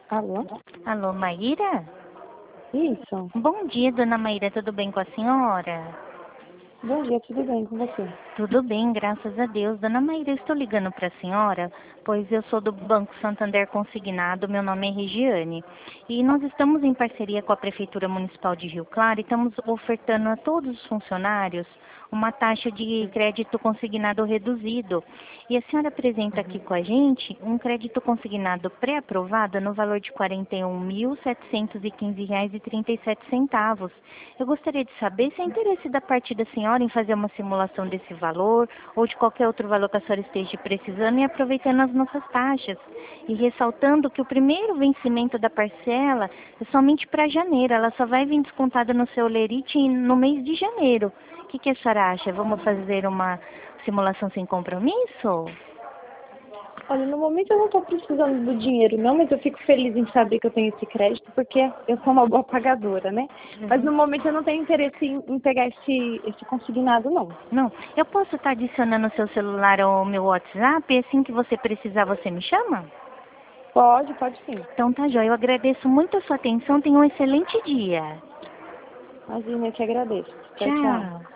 Alô? Alô, Maíra? Isso. Bom dia, dona Maíra, tudo bem com a senhora? Bom dia, tudo bem com você? Tudo bem, graças a Deus. Dona Maíra, eu estou ligando para a senhora, pois eu sou do Banco Santander Consignado, meu nome é Regiane. E nós estamos em parceria com a Prefeitura Municipal de Rio Claro e estamos ofertando a todos os funcionários uma taxa de crédito consignado reduzido. E a senhora apresenta aqui com a gente um crédito consignado pré-aprovado no valor de R$ 41.715,37. Eu gostaria de saber se há interesse da parte da senhora em fazer uma simulação desse valor ou de qualquer outro valor que a senhora esteja precisando e aproveitando as nossas taxas. E ressaltando que o primeiro vencimento da parcela é somente para janeiro, ela só vai vir descontada no seu lerite no mês de janeiro. O que a senhora acha? Vamos fazer uma simulação sem compromisso? Olha, no momento eu não estou precisando do dinheiro não, mas eu fico feliz em saber que eu tenho esse crédito, porque eu sou uma boa pagadora, né? Mas no momento eu não tenho interesse em pegar esse consignado, não. Não, eu posso estar adicionando o seu celular ao meu WhatsApp e assim que você precisar você me chama? Pode sim. Então tá joia, eu agradeço muito a sua atenção, tenha um excelente dia. Imagina, eu que agradeço. Tchau, tchau. Tchau.